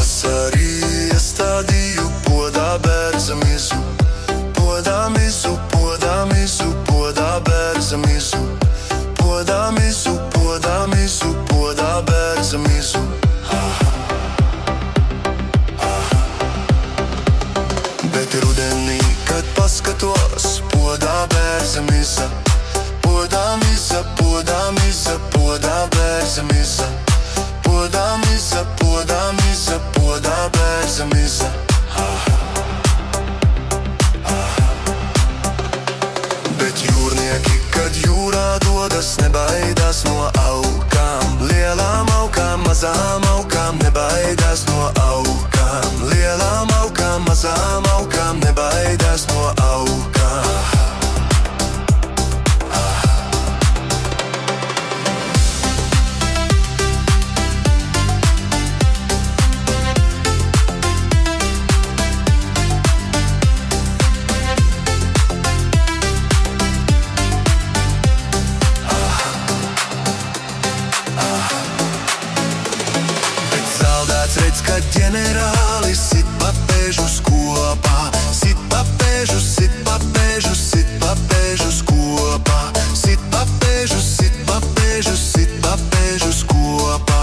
Pavasarī iestādīju podā bērza mizu. Podā mizu, podā mizu, podā bērza mizu. Podā mizu, podā mizu, podā bērza mizu. Bet rudenī, kad paskatos, podā bērza miza. Podā miza, podā miza, podā bērza miza. Podā miza, podā miza, podā bērza miza. Bet jūrnieki, kad jūrā dodas, nebaidās no aukām. Lielām aukām, mazām aukām, nebaidās no aukām. Lielām aukām, mazām aukām, nebaidās no aukām. Redz, kad ģenerāli sit papēžus kopā. Sit papēžus, sit papēžus, sit papēžus kopā. Sit papēžus, sit papēžus, sit papēžus kopā.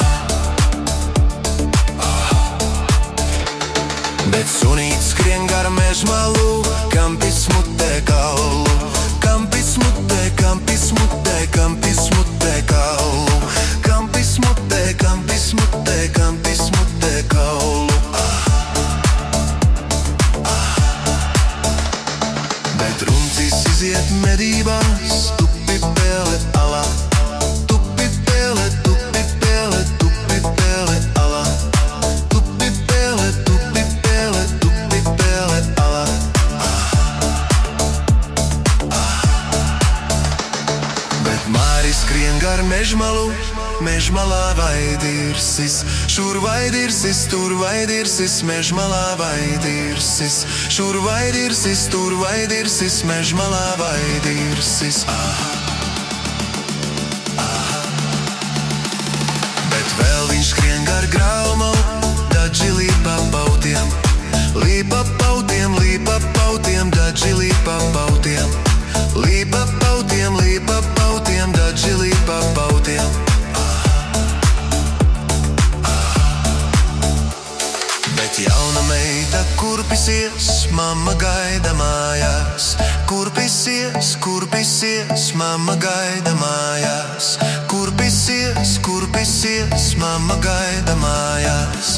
Bet sunīts skrien gar mežmalu, kampis mutē kaulu. Kampis mutē, kampis mutē, kampis mutē kaulu. Kampis mutē, kampis mutē, kampis mutē kaulu. Bet runcis iziet medībās, tupi pēle alā. Tupi pēle, tupi pēle, tupi pēle alā. Tupi pēle, tupi pēle, tupi pēle alā. Bet māri skrien gar mežmalu, mežmalā vaidirsis. Šur vaidirsis, tur vaidirsis, mežmalā vaidirsis. Šur vaidirsis, tur vaidirsis, mežmalā vaidirsis. Bet vēl viņš skrien gar graumalu, daži līpa pautiem. Līpa pautiem, līpa pautiem, daži līpa pautiem. Līpa pautiem, līpa pautiem, daži līpa pautiem. Bet jauna meita kurpisies, mamma gaida mājās. Kurpisies, kurpisies, mamma gaida mājās. Kurpisies, kurpisies, mamma gaida mājās.